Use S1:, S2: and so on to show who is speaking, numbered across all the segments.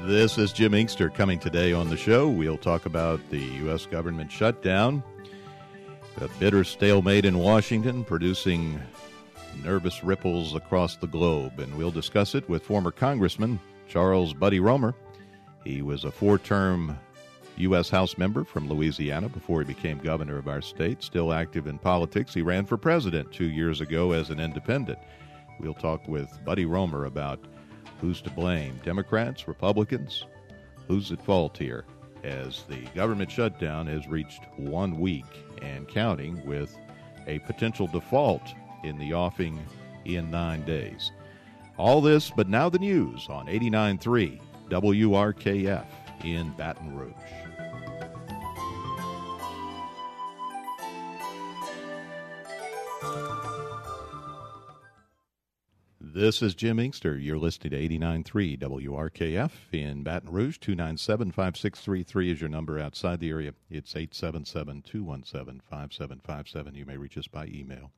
S1: This is Jim Inkster coming today on the show. We'll talk about the U.S. government shutdown, the bitter stalemate in Washington producing nervous ripples across the globe, and we'll discuss it with former Congressman Charles Buddy Roemer. He was a 4-term U.S. House member from Louisiana before he became governor of our state. Still active in politics, he ran for president 2 years ago as an independent. We'll talk with Buddy Roemer about who's to blame, Democrats, Republicans, who's at fault here, as the government shutdown has reached 1 week and counting, with a potential default in the offing in 9 days. All this, but now the news on 89.3 WRKF in Baton Rouge. This is Jim Inkster. You're listening to 89.3 WRKF in Baton Rouge. 297-5633 is your number outside the area. It's 877-217-5757. You may reach us by email,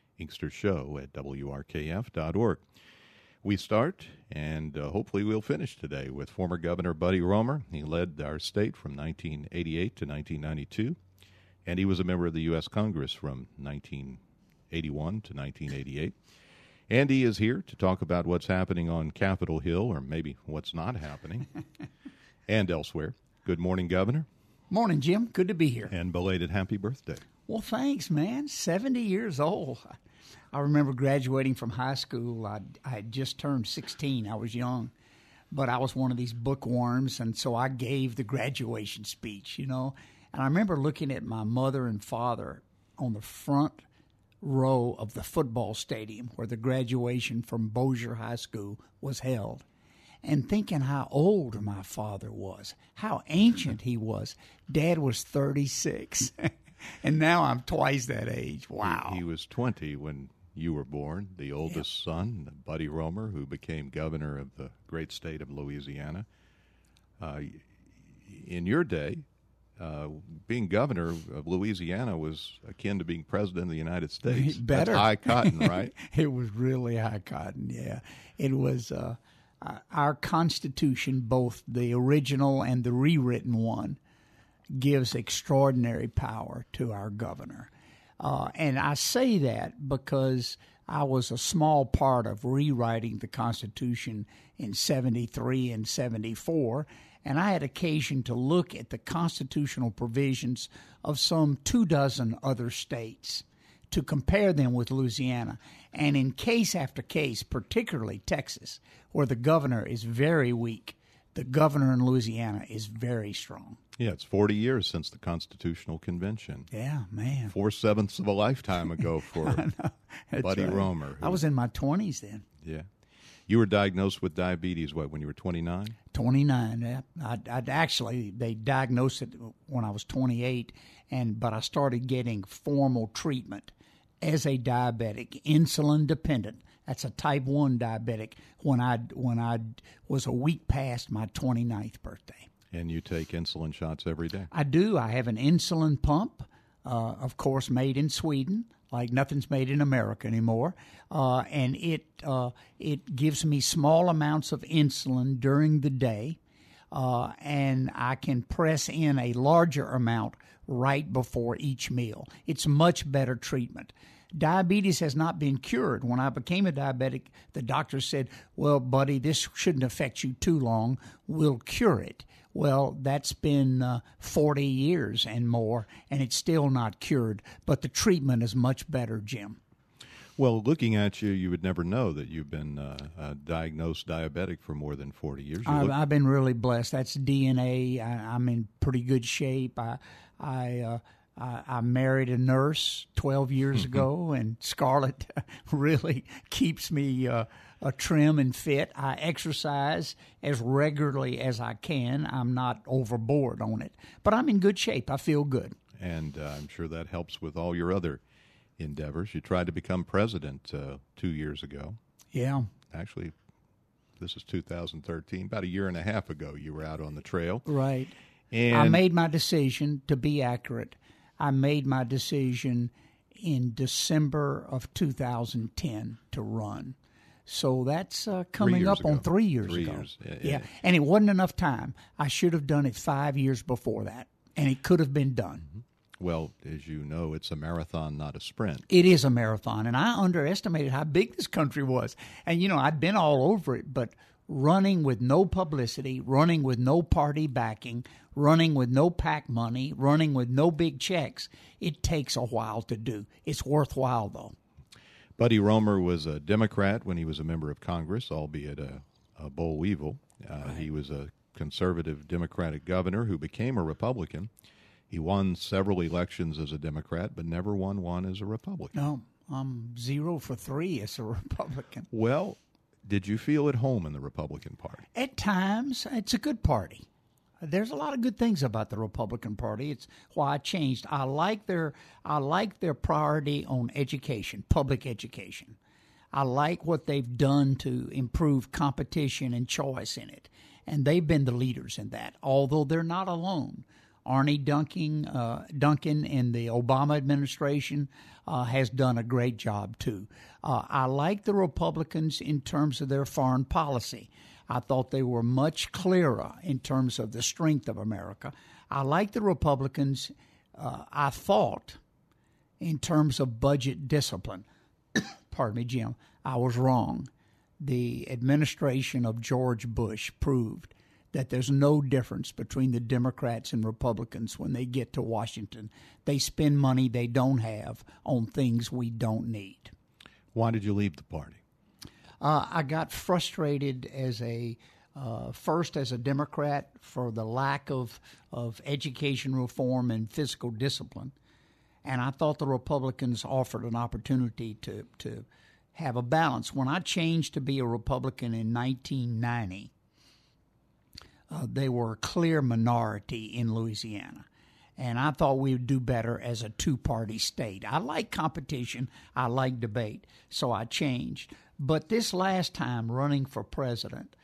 S1: inkstershow@wrkf.org. We start, and hopefully we'll finish today, with former Governor Buddy Roemer. He led our state from 1988 to 1992, and he was a member of the U.S. Congress from 1981 to 1988. And he is here to talk about what's happening on Capitol Hill, or maybe what's not happening, and elsewhere. Good morning, Governor.
S2: Morning, Jim. Good to be here.
S1: And belated happy birthday.
S2: Well, thanks, man. 70 years old. I remember graduating from high school. I had just turned 16. I was young, but I was one of these bookworms, and so I gave the graduation speech, you know. And I remember looking at my mother and father on the front row of the football stadium where the graduation from Bossier High School was held, and thinking how old my father was, how ancient he was. Dad was 36, and now I'm twice that age. Wow.
S1: He was 20 when you were born, the oldest son, Buddy Roemer, who became governor of the great state of Louisiana. In your day, being governor of Louisiana was akin to being president of the United States.
S2: Better.
S1: That's high cotton, right?
S2: It was really high cotton, yeah. It was our Constitution, both the original and the rewritten one, gives extraordinary power to our governor. And I say that because I was a small part of rewriting the Constitution in 73 and 74, and I had occasion to look at the constitutional provisions of some 24 other states to compare them with Louisiana. And in case after case, particularly Texas, where the governor is very weak, the governor in Louisiana is very strong.
S1: Yeah, it's 40 years since the Constitutional Convention.
S2: Yeah, man.
S1: 4/7 of a lifetime ago for Buddy Roemer.
S2: I was in my 20s then.
S1: Yeah. You were diagnosed with diabetes, when you were 29?
S2: 29, yeah. They diagnosed it when I was 28, but I started getting formal treatment as a diabetic, insulin dependent. That's a type 1 diabetic when I was a week past my 29th birthday.
S1: And you take insulin shots every day?
S2: I do. I have an insulin pump, of course, made in Sweden, like nothing's made in America anymore. And it gives me small amounts of insulin during the day, and I can press in a larger amount right before each meal. It's much better treatment. Diabetes has not been cured. When I became a diabetic, the doctor said, well, buddy, this shouldn't affect you too long. We'll cure it. Well, that's been 40 years and more, and it's still not cured. But the treatment is much better, Jim.
S1: Well, looking at you, you would never know that you've been diagnosed diabetic for more than 40 years.
S2: I've been really blessed. That's DNA. I'm in pretty good shape. I married a nurse 12 years ago, and Scarlett really keeps me trim and fit. I exercise as regularly as I can. I'm not overboard on it, but I'm in good shape. I feel good.
S1: And I'm sure that helps with all your other endeavors. You tried to become president 2 years ago.
S2: Yeah.
S1: Actually, this is 2013. About a year and a half ago, you were out on the trail.
S2: Right.
S1: And
S2: I made my decision, to be accurate. I made my decision in December of 2010 to run. So that's coming up on 3 years ago.
S1: 3 years.
S2: Yeah, and it wasn't enough time. I should have done it 5 years before that, and it could have been done.
S1: Mm-hmm. Well, as you know, it's a marathon, not a sprint.
S2: It is a marathon, and I underestimated how big this country was. And, I'd been all over it, but running with no publicity, running with no party backing, running with no PAC money, running with no big checks, it takes a while to do. It's worthwhile, though.
S1: Buddy Roemer was a Democrat when he was a member of Congress, albeit a boll weevil. Right. He was a conservative Democratic governor who became a Republican. He won several elections as a Democrat, but never won one as a Republican.
S2: No, I'm 0 for 3 as a Republican.
S1: Well, did you feel at home in the Republican Party?
S2: At times, it's a good party. There's a lot of good things about the Republican Party. It's why I changed. I like their priority on education, public education. I like what they've done to improve competition and choice in it, and they've been the leaders in that. Although they're not alone. Arne Duncan in the Obama administration has done a great job, too. I like the Republicans in terms of their foreign policy. I thought they were much clearer in terms of the strength of America. I like the Republicans, I thought, in terms of budget discipline. Pardon me, Jim. I was wrong. The administration of George Bush proved that there's no difference between the Democrats and Republicans when they get to Washington. They spend money they don't have on things we don't need.
S1: Why did you leave the party?
S2: I got frustrated first as a Democrat for the lack of education reform and fiscal discipline. And I thought the Republicans offered an opportunity to have a balance. When I changed to be a Republican in 1990, they were a clear minority in Louisiana. And I thought we would do better as a two-party state. I like competition. I like debate. So I changed. But this last time running for president,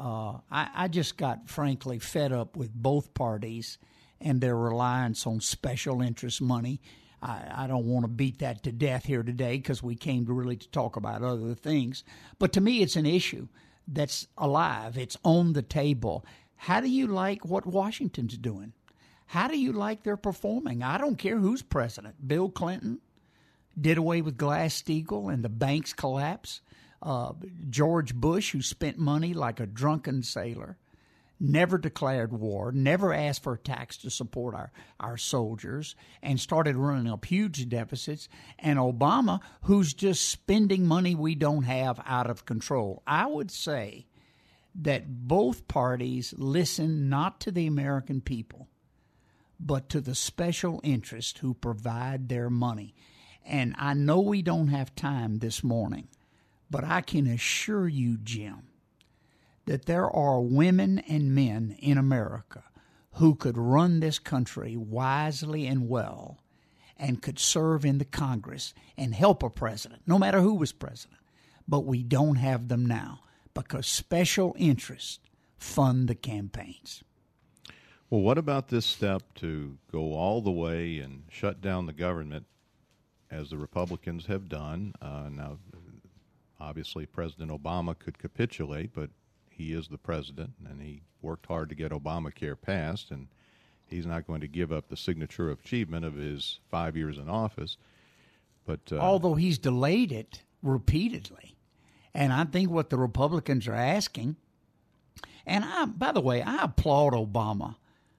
S2: I just got, frankly, fed up with both parties and their reliance on special interest money. I don't want to beat that to death here today because we came to talk about other things. But to me, it's an issue that's alive. It's on the table. How do you like what Washington's doing? How do you like their performing? I don't care who's president. Bill Clinton did away with Glass-Steagall and the bank's collapse. George Bush, who spent money like a drunken sailor, never declared war, never asked for a tax to support our soldiers, and started running up huge deficits. And Obama, who's just spending money we don't have out of control. I would say that both parties listen not to the American people, but to the special interests who provide their money. And I know we don't have time this morning, but I can assure you, Jim, that there are women and men in America who could run this country wisely and well and could serve in the Congress and help a president, no matter who was president. But we don't have them now because special interests fund the campaigns.
S1: Well, what about this step to go all the way and shut down the government, as the Republicans have done? Now, obviously, President Obama could capitulate, but he is the president, and he worked hard to get Obamacare passed, and he's not going to give up the signature of achievement of his 5 years in office. But
S2: although he's delayed it repeatedly, and I think what the Republicans are asking, and by the way, I applaud Obama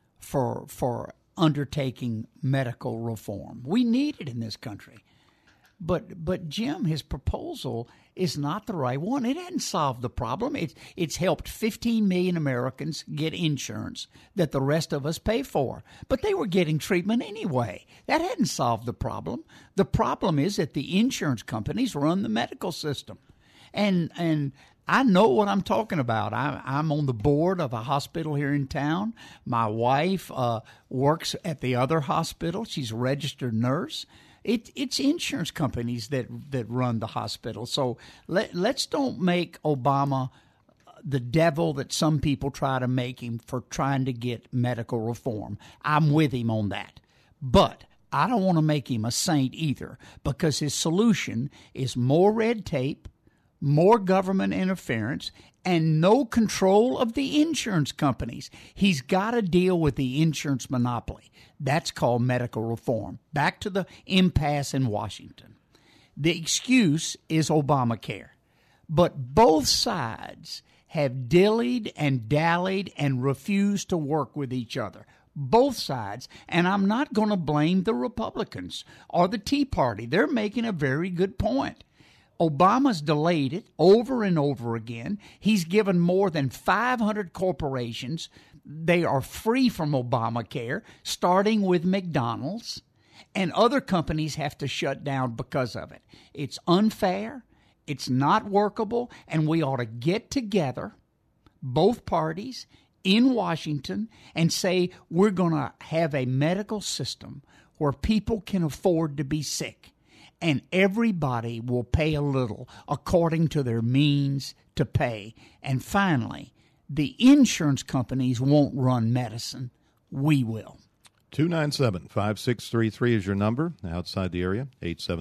S2: for undertaking medical reform. We need it in this country. But Jim, his proposal is not the right one. It hasn't solved the problem. It's helped 15 million Americans get insurance that the rest of us pay for. But they were getting treatment anyway. That hadn't solved the problem. The problem is that the insurance companies run the medical system. And I know what I'm talking about. I'm on the board of a hospital here in town. My wife works at the other hospital. She's a registered nurse. It's insurance companies that run the hospital. So let's don't make Obama the devil that some people try to make him for trying to get medical reform. I'm with him on that. But I don't want to make him a saint either, because his solution is more red tape, more government interference, and no control of the insurance companies. He's got to deal with the insurance monopoly. That's called medical reform. Back to the impasse in Washington. The excuse is Obamacare. But both sides have dillied and dallied and refused to work with each other. Both sides. And I'm not going to blame the Republicans or the Tea Party. They're making a very good point. Obama's delayed it over and over again. He's given more than 500 corporations. They are free from Obamacare, starting with McDonald's, and other companies have to shut down because of it. It's unfair, it's not workable, and we ought to get together, both parties, in Washington and say we're going to have a medical system where people can afford to be sick. And everybody will pay a little according to their means to pay. And finally, the insurance companies won't run medicine. We will.
S1: 297-5633 is your number outside the area.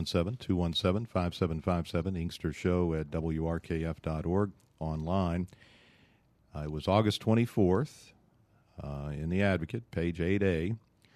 S1: 877-217-5757. Inkster Show at WRKF.org online. It was August 24th in The Advocate, page 8A.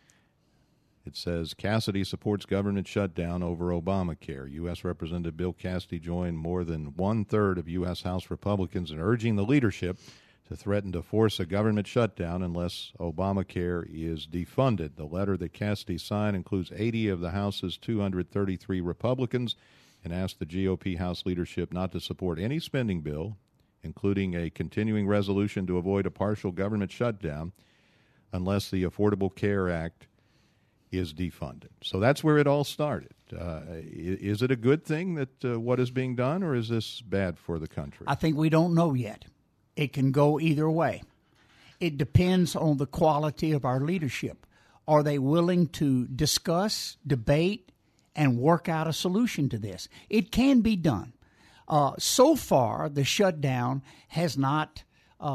S1: It says, Cassidy supports government shutdown over Obamacare. U.S. Representative Bill Cassidy joined more than one-third of U.S. House Republicans in urging the leadership to threaten to force a government shutdown unless Obamacare is defunded. The letter that Cassidy signed includes 80 of the House's 233 Republicans and asked the GOP House leadership not to support any spending bill, including a continuing resolution to avoid a partial government shutdown, unless the Affordable Care Act is defunded. So that's where it all started. Is it a good thing that what is being done, or is this bad for the country?
S2: I think we don't know yet. It can go either way. It depends on the quality of our leadership. Are they willing to discuss, debate, and work out a solution to this? It can be done. So far, the shutdown has not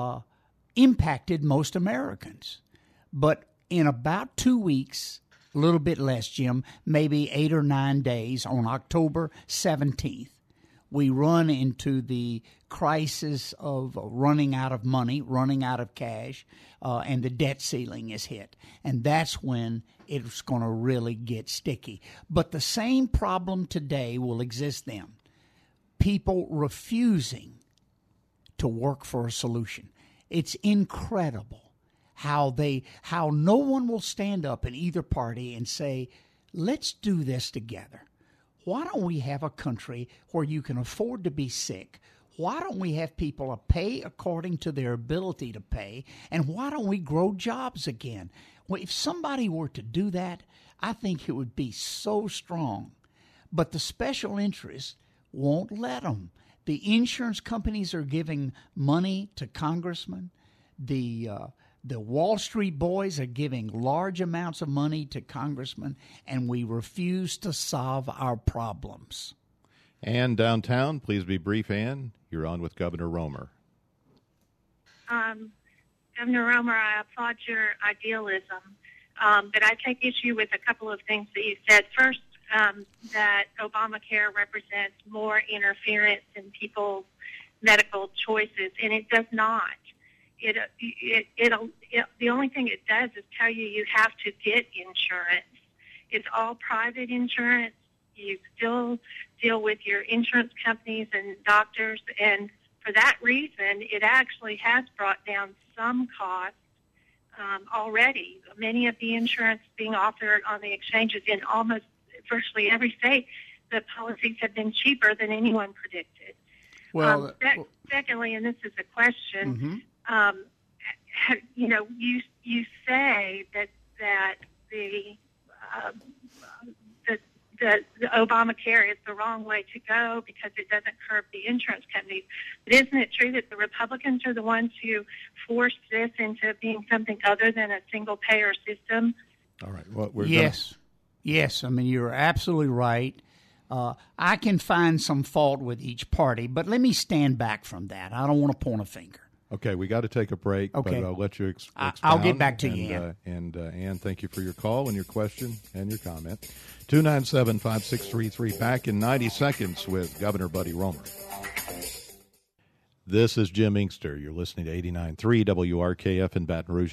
S2: impacted most Americans. But in about 2 weeks, a little bit less, Jim, maybe 8 or 9 days, on October 17th, we run into the crisis of running out of money, running out of cash, and the debt ceiling is hit. And that's when it's going to really get sticky. But the same problem today will exist then. People refusing to work for a solution. It's incredible how no one will stand up in either party and say, let's do this together. Why don't we have a country where you can afford to be sick? Why don't we have people pay according to their ability to pay? And why don't we grow jobs again? Well, if somebody were to do that, I think it would be so strong. But the special interests won't let them. The insurance companies are giving money to congressmen. The Wall Street boys are giving large amounts of money to congressmen, and we refuse to solve our problems.
S1: Ann, downtown, please be brief, Ann. You're on with Governor Romer.
S3: Governor Romer, I applaud your idealism, but I take issue with a couple of things that you said. First, that Obamacare represents more interference in people's medical choices, and it does not. The only thing it does is tell you have to get insurance. It's all private insurance. You still deal with your insurance companies and doctors, and for that reason, it actually has brought down some costs already. Many of the insurance being offered on the exchanges in almost virtually every state, the policies have been cheaper than anyone predicted.
S2: Well,
S3: secondly, and this is a question, you say that the Obamacare is the wrong way to go because it doesn't curb the insurance companies. But isn't it true that the Republicans are the ones who forced this into being something other than a single-payer system?
S1: All right. Well,
S2: Yes. I mean, you're absolutely right. I can find some fault with each party, but let me stand back from that. I don't want to point a finger.
S1: Okay, we got to take a break,
S2: Okay.
S1: but I'll let you expound.
S2: I'll get back to you,
S1: And Ann, thank you for your call and your question and your comment. 297-5633, back in 90 seconds with Governor Buddy Roemer. This is Jim Inkster. You're listening to 89.3 WRKF in Baton Rouge,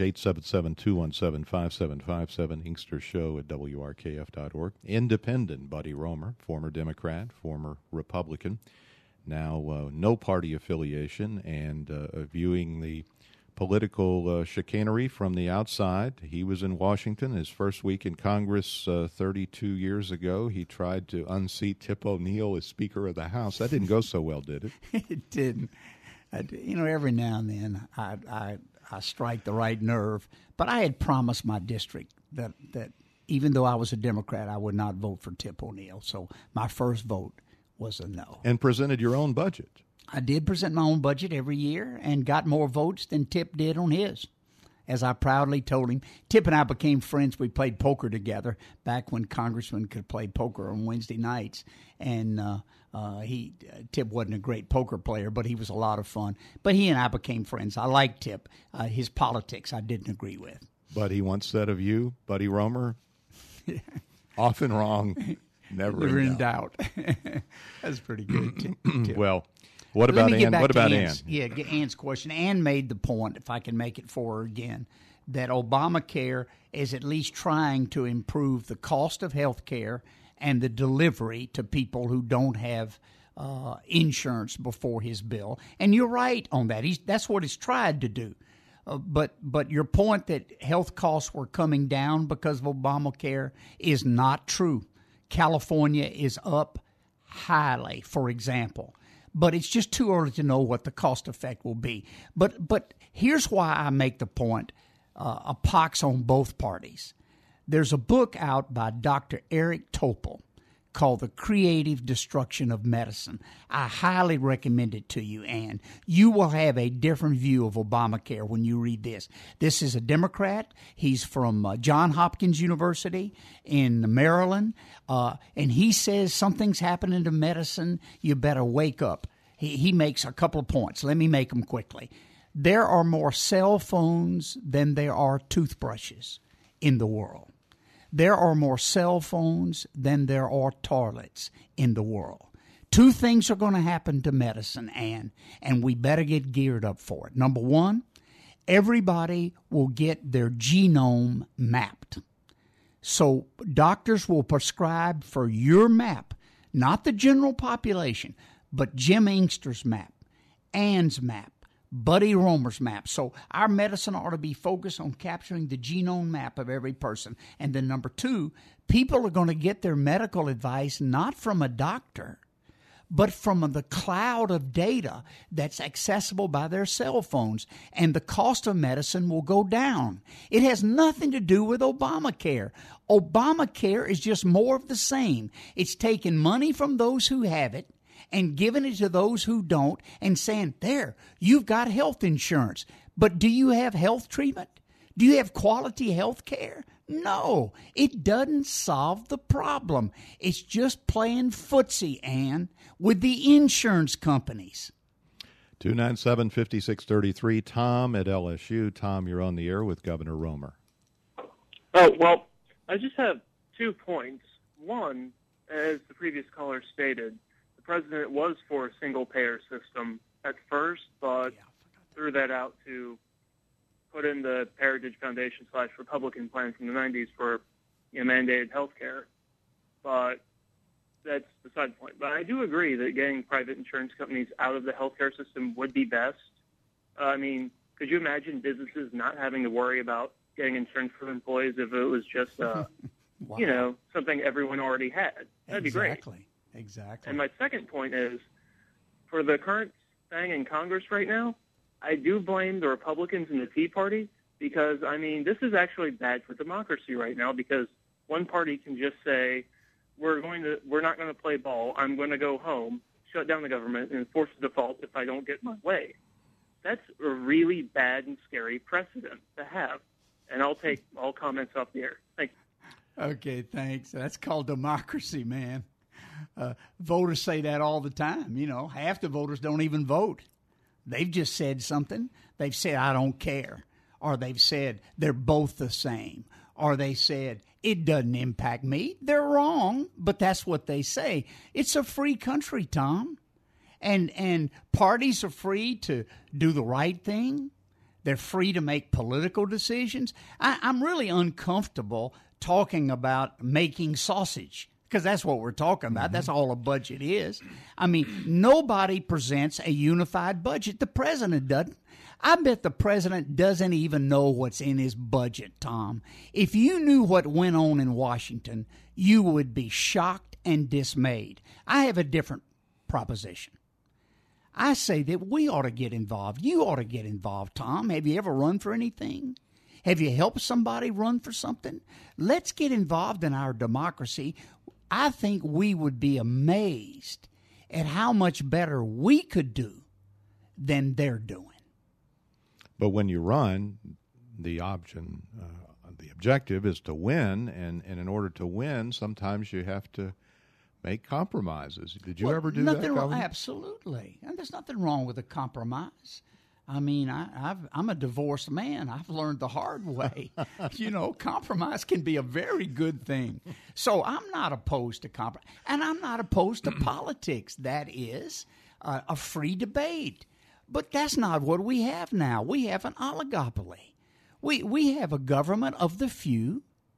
S1: 877-217-5757, Inkster Show at WRKF.org. Independent Buddy Roemer, former Democrat, former Republican, now no party affiliation, and viewing the political chicanery from the outside. He was in Washington his first week in Congress 32 years ago. He tried to unseat Tip O'Neill as Speaker of the House. That didn't go so well, did it?
S2: It didn't. Every now and then I strike the right nerve. But I had promised my district that even though I was a Democrat, I would not vote for Tip O'Neill. So my first vote was a no.
S1: And presented your own budget.
S2: I did present my own budget every year and got more votes than Tip did on his. As I proudly told him, Tip and I became friends. We played poker together back when congressmen could play poker on Wednesday nights. And Tip wasn't a great poker player, but he was a lot of fun. But he and I became friends. I liked Tip. His politics I didn't agree with.
S1: But he once said of you, Buddy Roemer, often wrong, never in doubt.
S2: That's pretty good, Tip.
S1: Well, what about Ann? What about Ann?
S2: Yeah, Ann's question. Ann made the point, if I can make it for her again, that Obamacare is at least trying to improve the cost of health care and the delivery to people who don't have insurance before his bill. And you're right on that. That's what he's tried to do. But your point that health costs were coming down because of Obamacare is not true. California is up highly, for example. But it's just too early to know what the cost effect will be. But here's why I make the point, a pox on both parties. There's a book out by Dr. Eric Topol called The Creative Destruction of Medicine. I highly recommend it to you, Ann. You will have a different view of Obamacare when you read this. This is a Democrat. He's from Johns Hopkins University in Maryland, and he says something's happening to medicine. You better wake up. He makes a couple of points. Let me make them quickly. There are more cell phones than there are toothbrushes in the world. There are more cell phones than there are toilets in the world. Two things are going to happen to medicine, Ann, and we better get geared up for it. Number one, everybody will get their genome mapped. So doctors will prescribe for your map, not the general population, but Jim Inkster's map, Ann's map, Buddy Roemer's map. So our medicine ought to be focused on capturing the genome map of every person. And then number two, people are going to get their medical advice not from a doctor, but from the cloud of data that's accessible by their cell phones. And the cost of medicine will go down. It has nothing to do with Obamacare. Obamacare is just more of the same. It's taking money from those who have it and giving it to those who don't and saying, there, you've got health insurance. But do you have health treatment? Do you have quality health care? No, it doesn't solve the problem. It's just playing footsie, Ann, with the insurance companies.
S1: 297-5633, Tom at LSU. Tom, you're on the air with Governor Roemer.
S4: Oh, well, I just have 2 points. One, as the previous caller stated, the president was for a single-payer system at first, but threw that out to put in the Heritage Foundation / Republican plan from the 90s for mandated health care. But that's beside the point. But I do agree that getting private insurance companies out of the healthcare system would be best. I mean, could you imagine businesses not having to worry about getting insurance for employees if it was just,
S2: Wow.
S4: something everyone already had? That'd be great.
S2: Exactly.
S4: And my second point is, for the current thing in Congress right now, I do blame the Republicans and the Tea Party because, I mean, this is actually bad for democracy right now because one party can just say, we're not going to play ball. I'm going to go home, shut down the government, and enforce the default if I don't get my way. That's a really bad and scary precedent to have. And I'll take all comments off the air. Thank you.
S2: Okay, thanks. That's called democracy, man. Voters say that all the time. Half the voters don't even vote. They've just said something. They've said, I don't care. Or they've said, they're both the same. Or they said, it doesn't impact me. They're wrong, but that's what they say. It's a free country, Tom. And parties are free to do the right thing. They're free to make political decisions. I'm really uncomfortable talking about making sausage, because that's what we're talking about. That's all a budget is. I mean, nobody presents a unified budget. The president doesn't. I bet the president doesn't even know what's in his budget, Tom. If you knew what went on in Washington, you would be shocked and dismayed. I have a different proposition. I say that we ought to get involved. You ought to get involved, Tom. Have you ever run for anything? Have you helped somebody run for something? Let's get involved in our democracy. I think we would be amazed at how much better we could do than they're doing.
S1: But when you run, the objective is to win, and in order to win, sometimes you have to make compromises. Did you ever do that?
S2: Absolutely. And there's nothing wrong with a compromise. I mean, I'm a divorced man. I've learned the hard way. Compromise can be a very good thing. So I'm not opposed to compromise. And I'm not opposed to politics. That is a free debate. But that's not what we have now. We have an oligopoly. We have a government of the few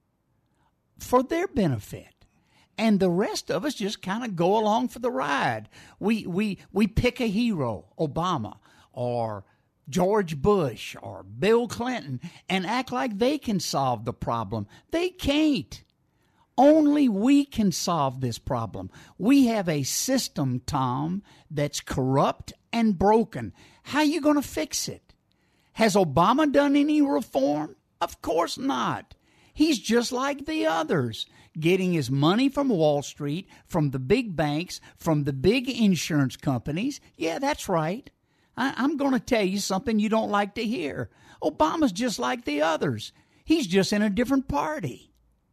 S2: for their benefit. And the rest of us just kind of go along for the ride. We pick a hero, Obama or George Bush or Bill Clinton, and act like they can solve the problem. They can't. Only we can solve this problem. We have a system, Tom, that's corrupt and broken. How are you going to fix it? Has Obama done any reform? Of course not. He's just like the others, getting his money from Wall Street, from the big banks, from the big insurance companies. Yeah, that's right. I'm going to tell you something you don't like to hear. Obama's just like the others. He's just in a different party.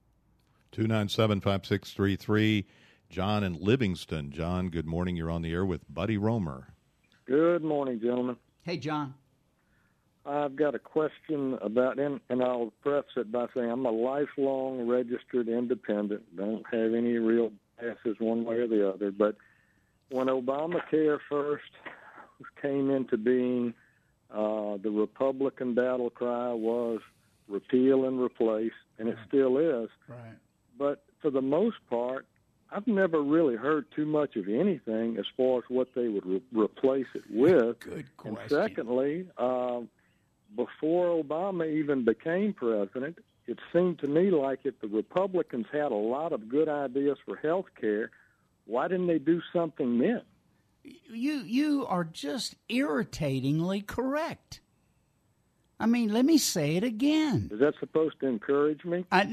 S1: 297-5633, John in Livingston. John, good morning. You're on the air with Buddy Roemer.
S5: Good morning, gentlemen.
S2: Hey, John.
S5: I've got a question about, and I'll preface it by saying I'm a lifelong registered independent. Don't have any real biases one way or the other. But when Obamacare first came into being, the Republican battle cry was repeal and replace, and it still is.
S2: Right.
S5: But for the most part, I've never really heard too much of anything as far as what they would replace it with.
S2: Good question.
S5: And secondly, before Obama even became president, it seemed to me like if the Republicans had a lot of good ideas for health care, why didn't they do something then?
S2: You are just irritatingly correct. I mean, let me say it again.
S5: Is that supposed to encourage me?
S2: I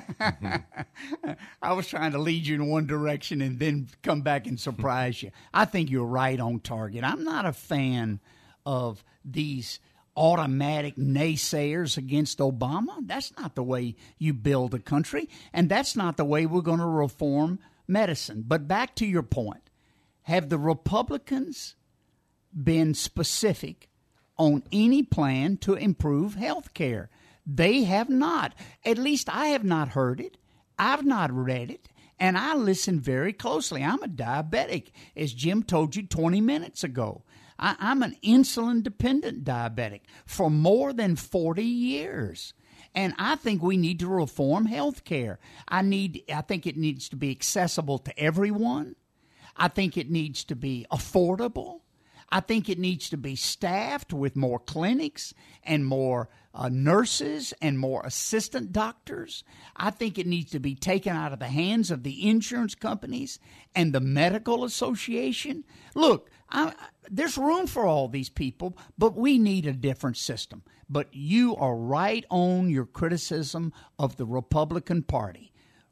S2: was trying to lead you in one direction and then come back and surprise you. I think you're right on target. I'm not a fan of these automatic naysayers against Obama. That's not the way you build a country, and that's not the way we're going to reform medicine. But back to your point. Have the Republicans been specific on any plan to improve health care? They have not. At least I have not heard it. I've not read it. And I listen very closely. I'm a diabetic, as Jim told you 20 minutes ago. I'm an insulin-dependent diabetic for more than 40 years. And I think we need to reform health care. I think it needs to be accessible to everyone. I think it needs to be affordable. I think it needs to be staffed with more clinics and more nurses and more assistant doctors. I think it needs to be taken out of the hands of the insurance companies and the medical association. Look, there's room for all these people, but we need a different system. But you are right on your criticism of the Republican Party.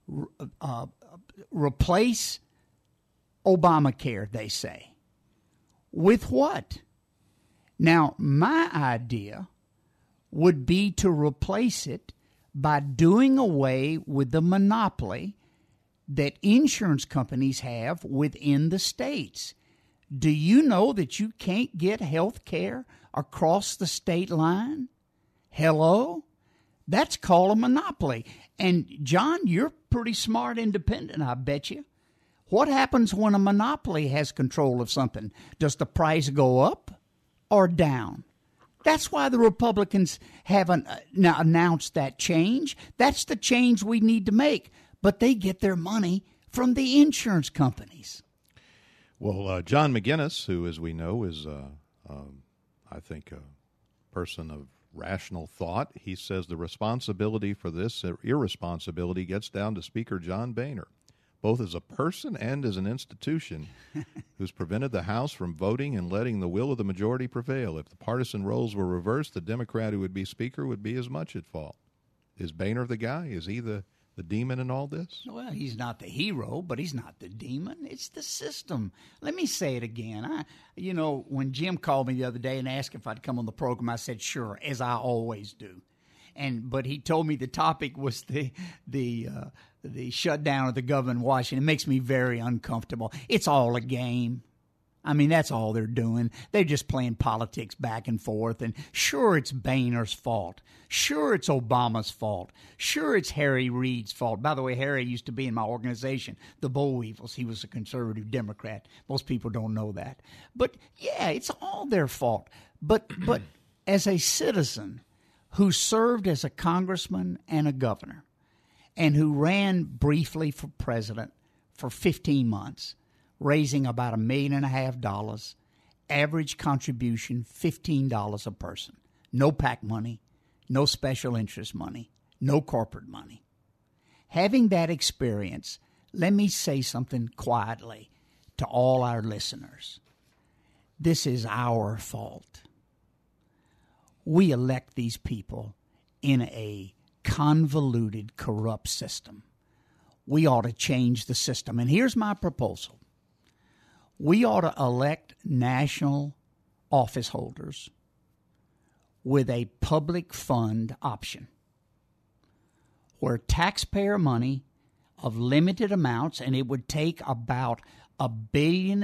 S2: Replace Obamacare, they say. With what? Now, my idea would be to replace it by doing away with the monopoly that insurance companies have within the states. Do you know that you can't get health care across the state line? Hello? That's called a monopoly. And, John, you're pretty smart independent, I bet you. What happens when a monopoly has control of something? Does the price go up or down? That's why the Republicans haven't announced that change. That's the change we need to make. But they get their money from the insurance companies.
S1: Well, John McGinnis, who, as we know, is, I think, a person of rational thought, he says the responsibility for this irresponsibility gets down to Speaker John Boehner, both as a person and as an institution, who's prevented the House from voting and letting the will of the majority prevail. If the partisan roles were reversed, the Democrat who would be Speaker would be as much at fault. Is Boehner the guy? Is he the demon in all this?
S2: Well, he's not the hero, but he's not the demon. It's the system. Let me say it again. When Jim called me the other day and asked if I'd come on the program, I said sure, as I always do. But he told me the topic was the shutdown of the government in Washington. It makes me very uncomfortable. It's all a game. I mean, that's all they're doing. They're just playing politics back and forth. And sure, it's Boehner's fault. Sure, it's Obama's fault. Sure, it's Harry Reid's fault. By the way, Harry used to be in my organization, the Boll Weevils. He was a conservative Democrat. Most people don't know that. But, yeah, it's all their fault. But as a citizen who served as a congressman and a governor and who ran briefly for president for 15 months, raising about $1.5 million, average contribution $15 a person. No PAC money, no special interest money, no corporate money. Having that experience, let me say something quietly to all our listeners. This is our fault. We elect these people in a convoluted, corrupt system. We ought to change the system. And here's my proposal. We ought to elect national office holders with a public fund option where taxpayer money of limited amounts, and it would take about $1.5 billion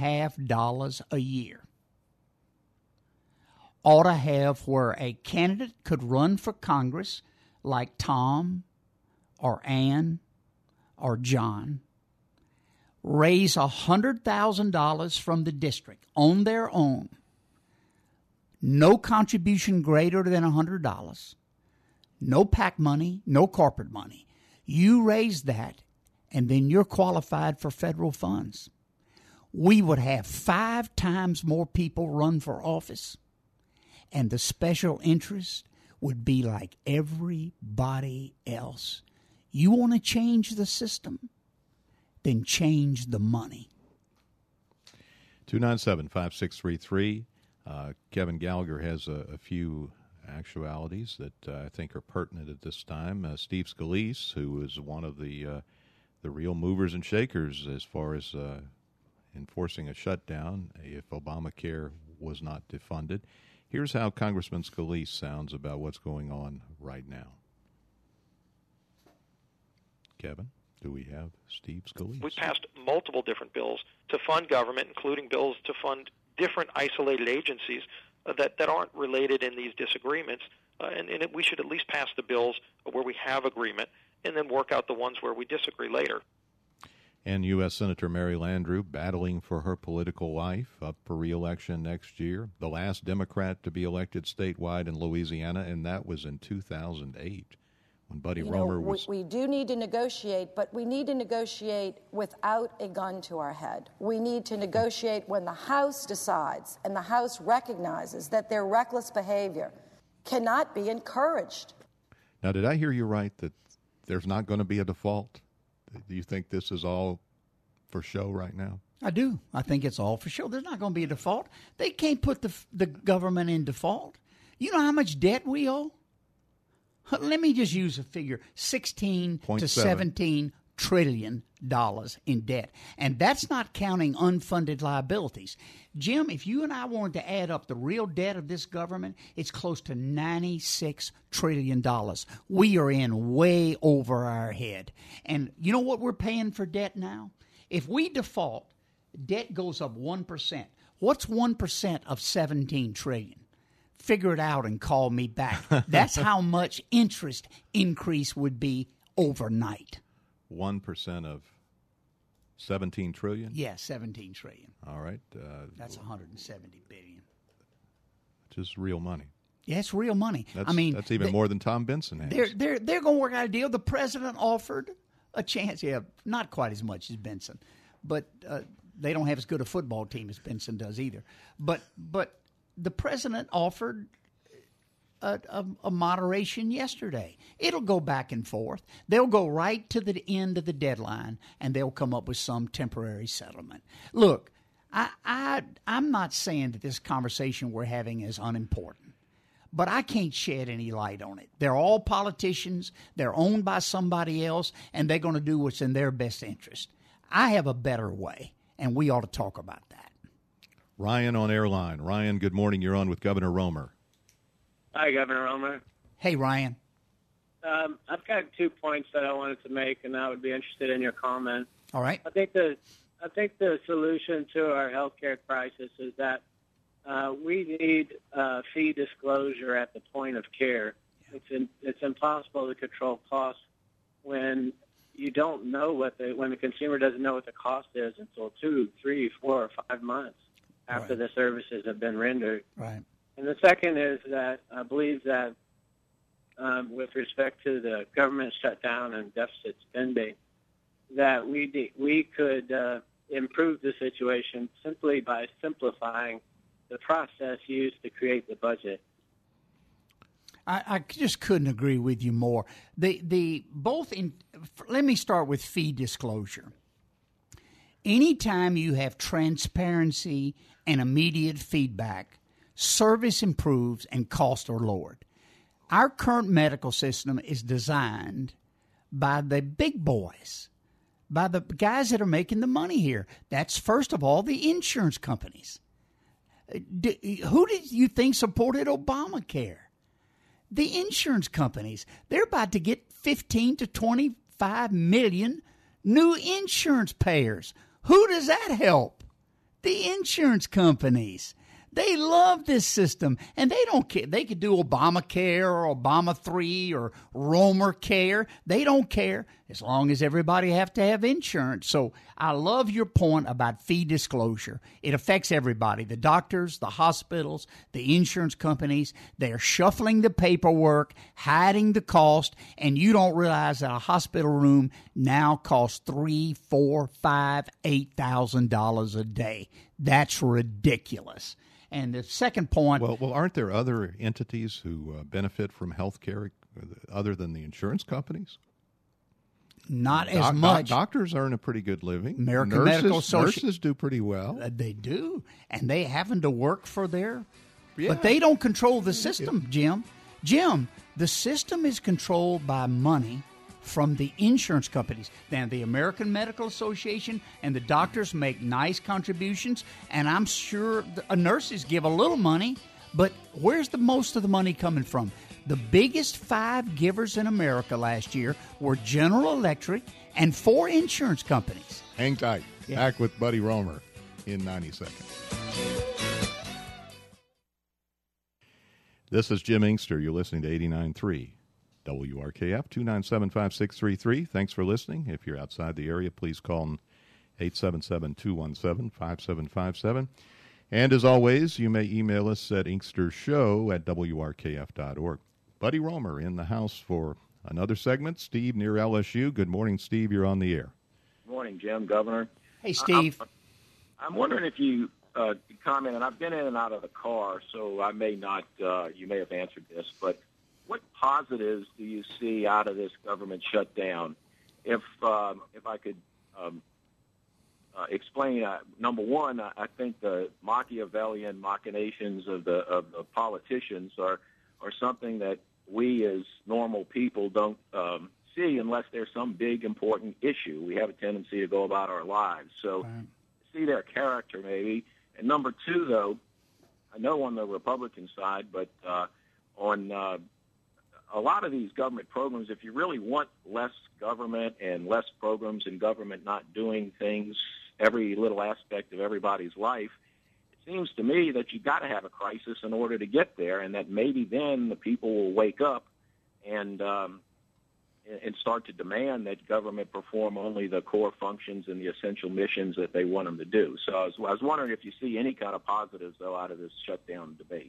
S2: a year, ought to have where a candidate could run for Congress like Tom or Ann or John, raise $100,000 from the district on their own, no contribution greater than $100, no PAC money, no corporate money. You raise that, and then you're qualified for federal funds. We would have 5 times more people run for office, and the special interest would be like everybody else. You want to change the system? Then change the money.
S1: 297-5633. Kevin Gallagher has a few actualities that I think are pertinent at this time. Steve Scalise, who is one of the real movers and shakers as far as enforcing a shutdown if Obamacare was not defunded. Here's how Congressman Scalise sounds about what's going on right now. Kevin? Do we have Steve Scalise?
S6: We passed multiple different bills to fund government, including bills to fund different isolated agencies that aren't related in these disagreements. And we should at least pass the bills where we have agreement and then work out the ones where we disagree later.
S1: And U.S. Senator Mary Landrieu battling for her political life, up for re-election next year. The last Democrat to be elected statewide in Louisiana, and that was in 2008. Buddy Romer was...
S7: We do need to negotiate, but we need to negotiate without a gun to our head. We need to negotiate when the House decides and the House recognizes that their reckless behavior cannot be encouraged.
S1: Now, did I hear you right that there's not going to be a default? Do you think this is all for show right now?
S2: I do. I think it's all for show. There's not going to be a default. They can't put the government in default. You know how much debt we owe? Let me just use a figure, $16 to $17 trillion in debt. And that's not counting unfunded liabilities. Jim, if you and I wanted to add up the real debt of this government, it's close to $96 trillion. We are in way over our head. And you know what we're paying for debt now? If we default, Debt goes up 1%. What's 1% of 17 trillion? Figure it out and call me back. That's how much interest increase would be overnight.
S1: 1% of 17 trillion?
S2: Yeah, 17 trillion.
S1: All right.
S2: That's 170 billion.
S1: Which is real money.
S2: Yeah, it's real money.
S1: That's even more than Tom Benson has.
S2: They're going to work out a deal. The president offered a chance. Yeah, not quite as much as Benson, but they don't have as good a football team as Benson does either. But the president offered a moderation yesterday. It'll go back and forth. They'll go right to the end of the deadline, and they'll come up with some temporary settlement. Look, I'm not saying that this conversation we're having is unimportant, but I can't shed any light on it. They're all politicians. They're owned by somebody else, and they're going to do what's in their best interest. I have a better way, and we ought to talk about that.
S1: Ryan on Airline. Ryan, good morning. You're on with Governor Romer.
S8: Hi, Governor Romer.
S2: Hey, Ryan.
S8: I've got 2 points that I wanted to make, and I would be interested in your comment.
S2: All right.
S8: I think the solution to our healthcare crisis is that we need fee disclosure at the point of care. It's impossible to control costs when you don't know when the consumer doesn't know what the cost is until 2, 3, 4, or 5 months after the services have been rendered.
S2: Right.
S8: And the second is that I believe that with respect to the government shutdown and deficit spending, that we could improve the situation simply by simplifying the process used to create the budget.
S2: I just couldn't agree with you more. Let me start with fee disclosure. Anytime you have transparency and immediate feedback, service improves and costs are lowered. Our current medical system is designed by the big boys, by the guys that are making the money here. That's, first of all, the insurance companies. Who did you think supported Obamacare? The insurance companies. They're about to get 15 to 25 million new insurance payers. Who does that help? The insurance companies. They love this system, and they don't care. They could do Obamacare or Obama 3 or Romer Care. They don't care as long as everybody have to have insurance. So I love your point about fee disclosure. It affects everybody, the doctors, the hospitals, the insurance companies. They're shuffling the paperwork, hiding the cost, and you don't realize that a hospital room now costs $3,000, $4,000, $5,000, $8,000 a day. That's ridiculous. And the second point...
S1: Well, aren't there other entities who benefit from health care other than the insurance companies?
S2: Not as much.
S1: Doctors earn a pretty good living.
S2: American Medical Association.
S1: Nurses do pretty well.
S2: They do. And they having to work for their... Yeah. But they don't control the system, Jim. Jim, the system is controlled by money from the insurance companies. Then the American Medical Association and the doctors make nice contributions, and I'm sure the nurses give a little money, but where's the most of the money coming from? The biggest 5 givers in America last year were General Electric and 4 insurance companies.
S1: Hang tight. Yeah. Back with Buddy Romer in 90 seconds. This is Jim Inkster. You're listening to 89.3. WRKF 297-5633. Thanks for listening. If you're outside the area, please call 877-217-5757. And as always, you may email us at inkstershow@wrkf.org. Buddy Romer in the house for another segment. Steve near LSU. Good morning, Steve. You're on the air.
S9: Good morning, Jim, Governor.
S2: Hey, Steve.
S9: I'm wondering if you comment, and I've been in and out of the car, so I may not, you may have answered this, but what positives do you see out of this government shutdown? If I could explain, number one, I think the Machiavellian machinations of the politicians are something that we as normal people don't see unless there's some big important issue. We have a tendency to go about our lives. So see their character maybe. And number two, though, I know on the Republican side, but on a lot of these government programs, if you really want less government and less programs and government not doing things every little aspect of everybody's life, it seems to me that you've got to have a crisis in order to get there, and that maybe then the people will wake up and start to demand that government perform only the core functions and the essential missions that they want them to do. So I was wondering if you see any kind of positives, though, out of this shutdown debate.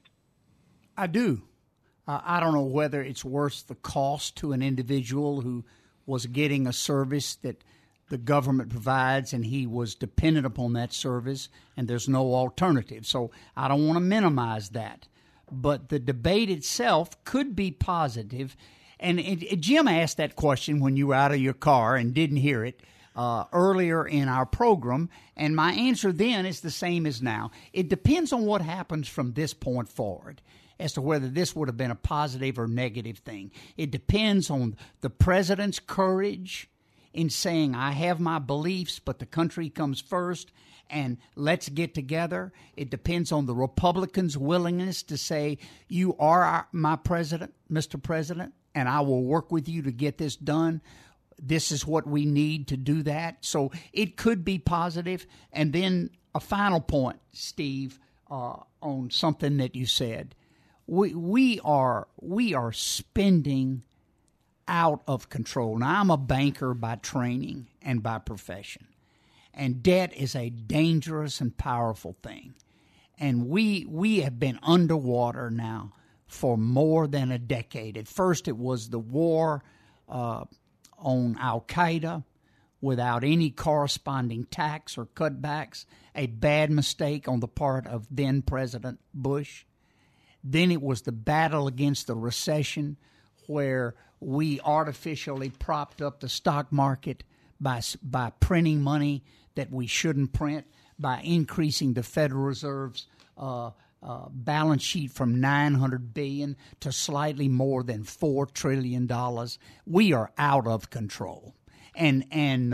S2: I do. I don't know whether it's worth the cost to an individual who was getting a service that the government provides and he was dependent upon that service and there's no alternative. So I don't want to minimize that. But the debate itself could be positive. And Jim asked that question when you were out of your car and didn't hear it earlier in our program, and my answer then is the same as now. It depends on what happens from this point forward as to whether this would have been a positive or negative thing. It depends on the president's courage in saying, I have my beliefs, but the country comes first, and let's get together. It depends on the Republicans' willingness to say, you are my president, Mr. President, and I will work with you to get this done. This is what we need to do that. So it could be positive. And then a final point, Steve, on something that you said. We are spending out of control. Now, I'm a banker by training and by profession. And debt is a dangerous and powerful thing. And we have been underwater now for more than a decade. At first, it was the war on Al-Qaeda without any corresponding tax or cutbacks, a bad mistake on the part of then-President Bush. Then it was the battle against the recession where we artificially propped up the stock market by printing money that we shouldn't print, by increasing the Federal Reserve's balance sheet from $900 billion to slightly more than $4 trillion. We are out of control. And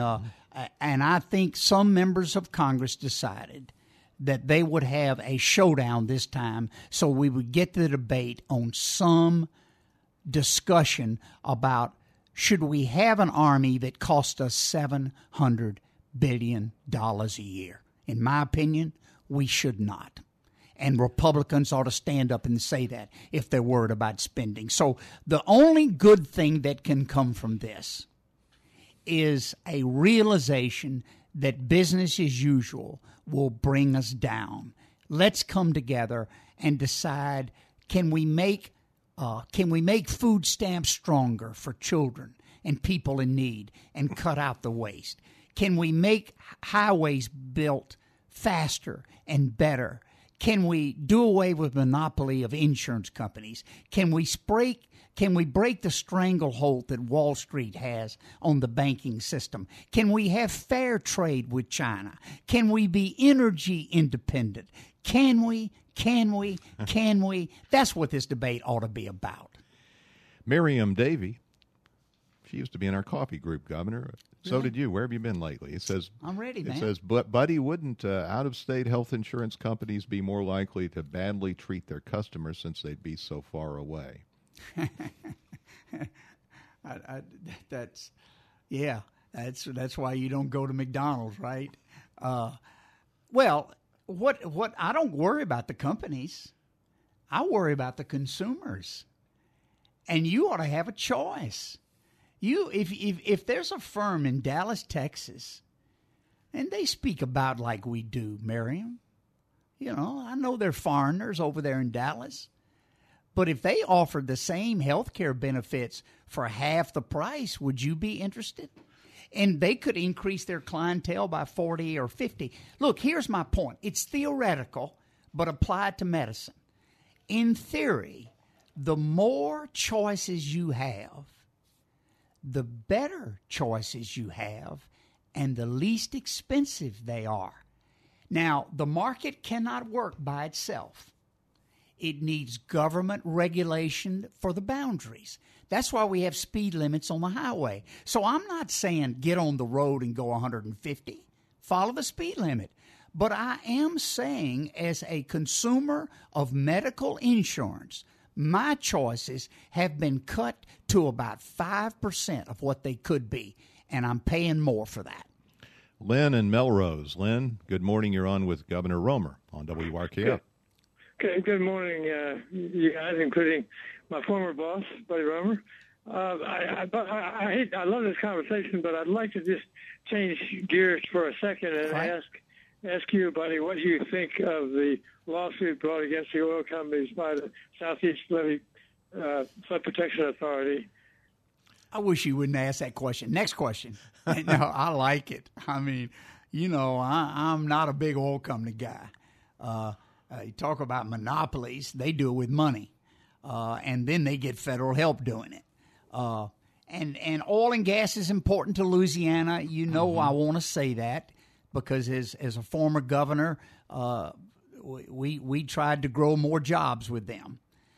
S2: I think some members of Congress decided that they would have a showdown this time so we would get the debate on some discussion about should we have an army that cost us $700 billion a year. In my opinion, we should not. And Republicans ought to stand up and say that if they're worried about spending. So the only good thing that can come from this is a realization that business as usual will bring us down. Let's come together and decide, can we make food stamps stronger for children and people in need and cut out the waste? Can we make highways built faster and better? Can we do away with monopoly of insurance companies? Can we break the stranglehold that Wall Street has on the banking system? Can we have fair trade with China? Can we be energy independent? Can we? That's what this debate ought to be about.
S1: Miriam Davey, she used to be in our coffee group, Governor. So
S2: Really?
S1: did you. Where have you been lately? It says,
S2: I'm ready, man.
S1: It says, but Buddy, wouldn't out-of-state health insurance companies be more likely to badly treat their customers since they'd be so far away?
S2: That's why you don't go to McDonald's, right? Well, what I don't worry about the companies. I worry about the consumers. And you ought to have a choice. If there's a firm in Dallas, Texas, and they speak about like we do, Miriam, I know they're foreigners over there in Dallas, but if they offered the same health care benefits for half the price, would you be interested? And they could increase their clientele by 40 or 50. Look, here's my point. It's theoretical, but applied to medicine. In theory, the more choices you have, the better choices you have, and the least expensive they are. Now, the market cannot work by itself. It needs government regulation for the boundaries. That's why we have speed limits on the highway. So I'm not saying get on the road and go 150. Follow the speed limit. But I am saying, as a consumer of medical insurance, my choices have been cut to about 5% of what they could be, and I'm paying more for that.
S1: Lynn and Melrose. Lynn, good morning. You're on with Governor Romer on WRKF.
S10: Good morning, you guys, including my former boss, Buddy Romer. I love this conversation, but I'd like to just change gears for a second and ask you, Buddy, what you think of the lawsuit brought against the oil companies by the Southeast Levee Flood Protection Authority.
S2: I wish you wouldn't ask that question. Next question. No, I like it. I mean, I'm not a big oil company guy. You talk about monopolies, they do it with money. And then they get federal help doing it. And oil and gas is important to Louisiana. I want to say that because as a former governor, we tried to grow more jobs with them.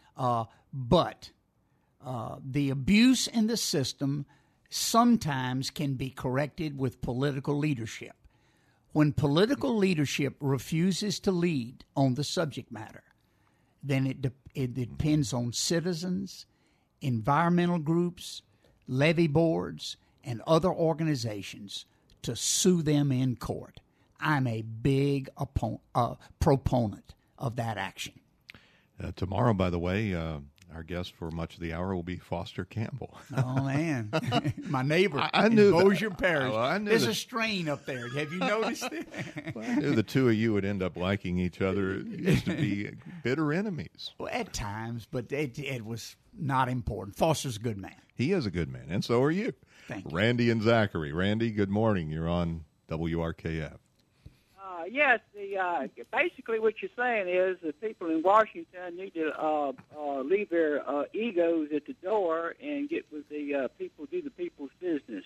S2: But the abuse in the system sometimes can be corrected with political leadership. When political leadership refuses to lead on the subject matter, then it depends on citizens, environmental groups, levee boards, and other organizations to sue them in court. I'm a big proponent of that action.
S1: Tomorrow, by the way, our guest for much of the hour will be Foster Campbell.
S2: Oh, man. My neighbor
S1: I knew
S2: in Bossier Parish.
S1: Well,
S2: There's a strain up there. Have you noticed it?
S1: Well, I knew the two of you would end up liking each other. It used to be bitter enemies.
S2: Well, at times, but it was not important. Foster's a good man.
S1: He is a good man, and so are you.
S2: Thank you.
S1: Randy and Zachary. Randy, good morning. You're on WRKF.
S11: Yes, basically what you're saying is that people in Washington need to leave their egos at the door and get with the people, do the people's business.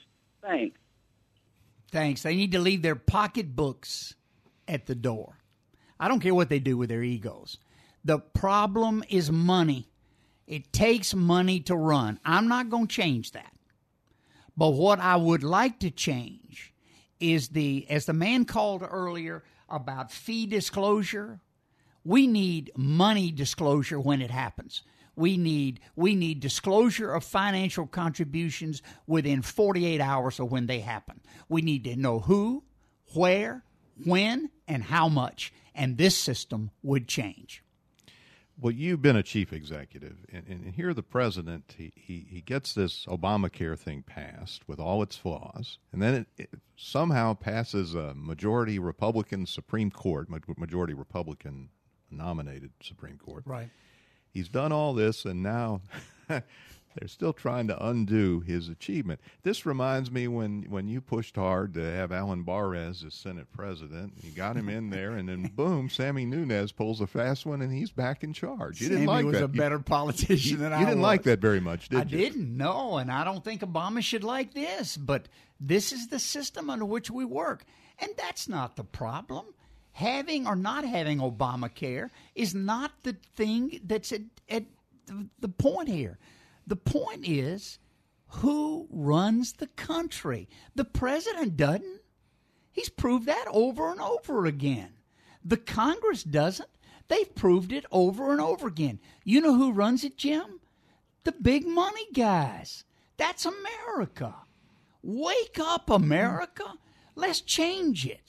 S11: Thanks.
S2: They need to leave their pocketbooks at the door. I don't care what they do with their egos. The problem is money. It takes money to run. I'm not going to change that. But what I would like to change is as the man called earlier about fee disclosure, we need money disclosure when it happens. We need disclosure of financial contributions within 48 hours of when they happen. We need to know who, where, when, and how much, and this system would change.
S1: Well, you've been a chief executive, and here the president, he gets this Obamacare thing passed with all its flaws, and then it somehow passes a majority Republican Supreme Court, majority Republican nominated Supreme Court.
S2: Right.
S1: He's done all this, and now they're still trying to undo his achievement. This reminds me when you pushed hard to have Alan Barres as Senate president. You got him in there, and then boom, Sammy Nunes pulls a fast one, and he's back in charge. You didn't like that.
S2: Sammy was a better politician than I was.
S1: You didn't like that very much, did you?
S2: I didn't, no, and I don't think Obama should like this, but this is the system under which we work, and that's not the problem. Having or not having Obamacare is not the thing that's at the point here. The point is, who runs the country? The president doesn't. He's proved that over and over again. The Congress doesn't. They've proved it over and over again. You know who runs it, Jim? The big money guys. That's America. Wake up, America. Let's change it.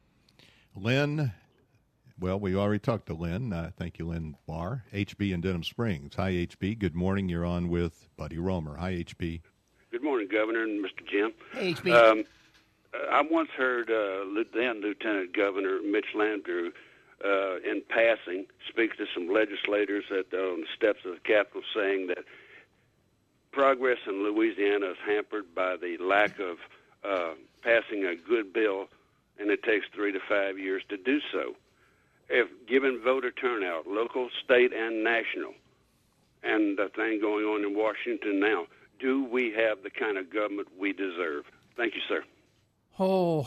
S1: Lynn, well, we already talked to Lynn. Thank you, Lynn Barr. HB in Denham Springs. Hi, HB. Good morning. You're on with Buddy Romer. Hi, HB.
S12: Good morning, Governor and Mr. Jim.
S2: Hey, HB.
S12: I once heard then Lieutenant Governor Mitch Landrieu in passing speak to some legislators on the steps of the Capitol saying that progress in Louisiana is hampered by the lack of passing a good bill, and it takes 3 to 5 years to do so. If given voter turnout, local, state, and national, and the thing going on in Washington now, do we have the kind of government we deserve? Thank you, sir.
S2: Oh,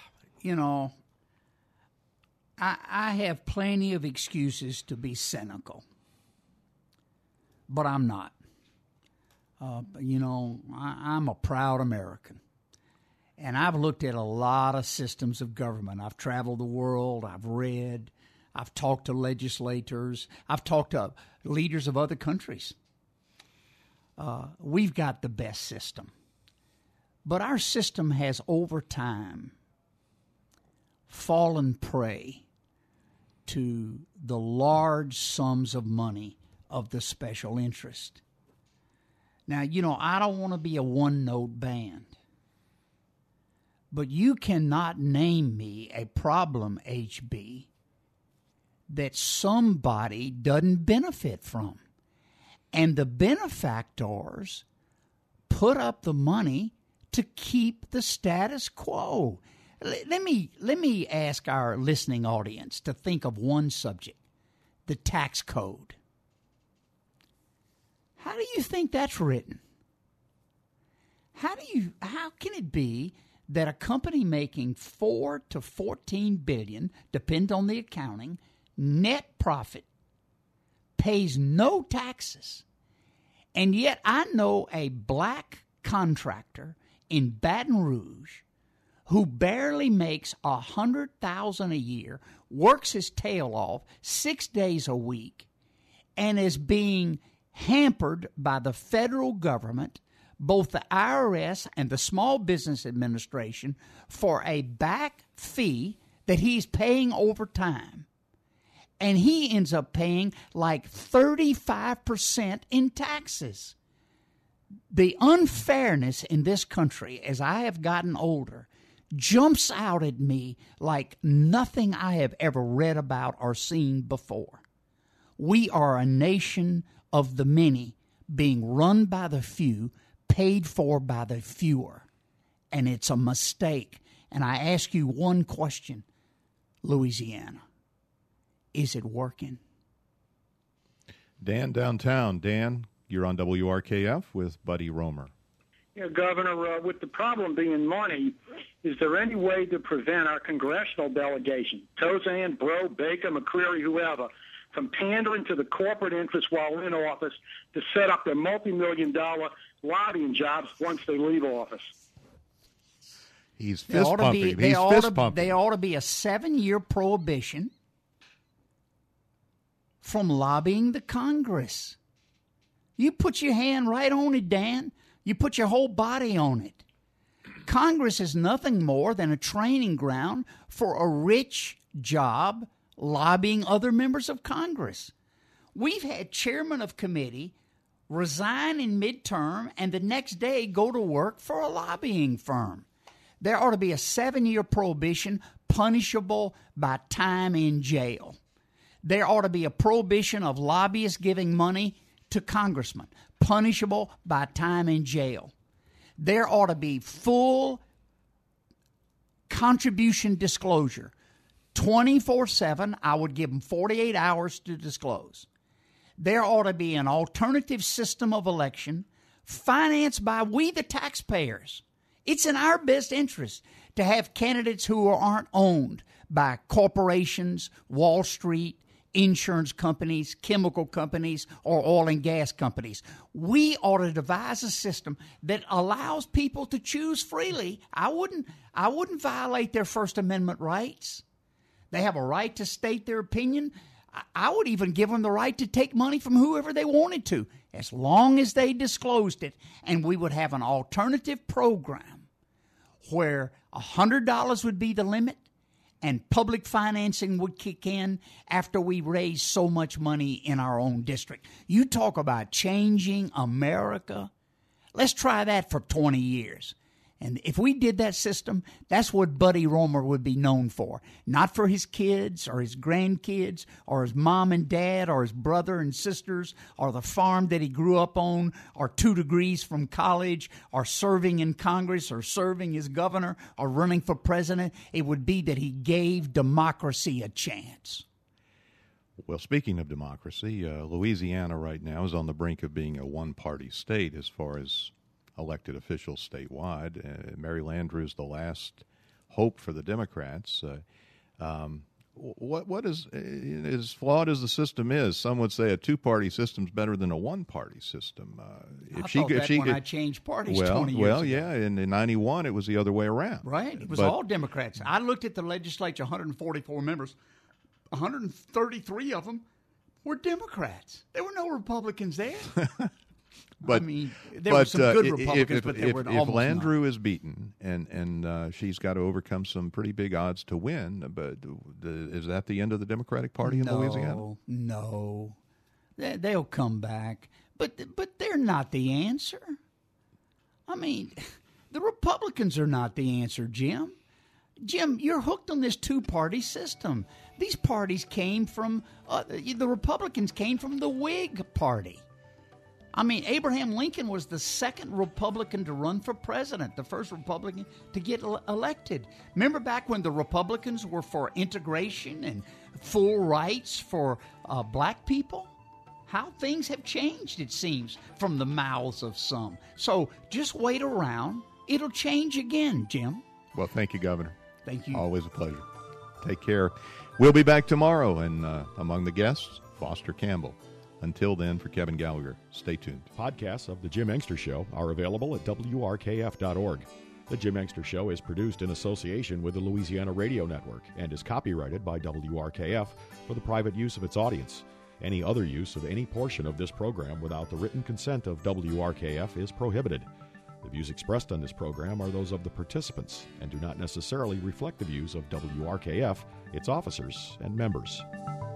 S2: I have plenty of excuses to be cynical, but I'm not. I'm a proud American. And I've looked at a lot of systems of government. I've traveled the world. I've read. I've talked to legislators. I've talked to leaders of other countries. We've got the best system. But our system has, over time, fallen prey to the large sums of money of the special interest. Now, I don't want to be a one-note band, but you cannot name me a problem, HB, that somebody doesn't benefit from. And the benefactors put up the money to keep the status quo. Let me ask our listening audience to think of one subject, the tax code. How do you think that's written? How can it be that a company making 4 to 14 billion, depend on the accounting, net profit pays no taxes? And yet I know a black contractor in Baton Rouge who barely makes $100,000 a year, works his tail off 6 days a week, and is being hampered by the federal government, both the IRS and the Small Business Administration, for a back fee that he's paying over time. And he ends up paying like 35% in taxes. The unfairness in this country, as I have gotten older, jumps out at me like nothing I have ever read about or seen before. We are a nation of the many, being run by the few, paid for by the fewer. And it's a mistake. And I ask you one question, Louisiana. Is it working?
S1: Dan downtown. Dan, you're on WRKF with Buddy Roemer.
S13: Yeah, Governor, with the problem being money, is there any way to prevent our congressional delegation, Tozan, Breaux, Baker, McCreary, whoever, from pandering to the corporate interests while in office to set up their multi-million-dollar lobbying jobs once they leave office?
S1: He's fist-pumping. They
S2: ought to be a 7-year prohibition from lobbying the Congress. You put your hand right on it, Dan. You put your whole body on it. Congress is nothing more than a training ground for a rich job lobbying other members of Congress. We've had chairman of committee resign in midterm and the next day go to work for a lobbying firm. There ought to be a 7-year prohibition punishable by time in jail. There ought to be a prohibition of lobbyists giving money to congressmen, punishable by time in jail. There ought to be full contribution disclosure. 24/7, I would give them 48 hours to disclose. There ought to be an alternative system of election financed by we, the taxpayers. It's in our best interest to have candidates who aren't owned by corporations, Wall Street, insurance companies, chemical companies, or oil and gas companies. We ought to devise a system that allows people to choose freely. I wouldn't violate their First Amendment rights. They have a right to state their opinion. I would even give them the right to take money from whoever they wanted to, as long as they disclosed it. And we would have an alternative program where $100 would be the limit, and public financing would kick in after we raise so much money in our own district. You talk about changing America. Let's try that for 20 years. And if we did that system, that's what Buddy Roemer would be known for. Not for his kids or his grandkids or his mom and dad or his brother and sisters or the farm that he grew up on or 2 degrees from college or serving in Congress or serving as governor or running for president. It would be that he gave democracy a chance.
S1: Well, speaking of democracy, Louisiana right now is on the brink of being a one-party state as far as elected officials statewide. Mary Landrieu's the last hope for the Democrats. What is, as flawed as the system is, some would say a 2-party system is better than a 1-party system.
S2: I changed parties 20 years ago.
S1: Yeah, in 91 it was the other way around.
S2: Right, it was all Democrats. I looked at the legislature, 144 members, 133 of them were Democrats. There were no Republicans there.
S1: But,
S2: I mean, there were some good Republicans, but there were almost
S1: if Landrieu
S2: none.
S1: is beaten and she's got to overcome some pretty big odds to win, but is that the end of the Democratic Party in Louisiana?
S2: No. They'll come back. But they're not the answer. I mean, the Republicans are not the answer, Jim. Jim, you're hooked on this two-party system. These parties came from the Republicans came from the Whig Party. I mean, Abraham Lincoln was the second Republican to run for president, the first Republican to get elected. Remember back when the Republicans were for integration and full rights for black people? How things have changed, it seems, from the mouths of some. So just wait around. It'll change again, Jim.
S1: Well, thank you, Governor.
S2: Thank you.
S1: Always a pleasure. Take care. We'll be back tomorrow, and among the guests, Foster Campbell. Until then, for Kevin Gallagher, stay tuned.
S14: Podcasts of The Jim Engster Show are available at WRKF.org. The Jim Engster Show is produced in association with the Louisiana Radio Network and is copyrighted by WRKF for the private use of its audience. Any other use of any portion of this program without the written consent of WRKF is prohibited. The views expressed on this program are those of the participants and do not necessarily reflect the views of WRKF, its officers, and members.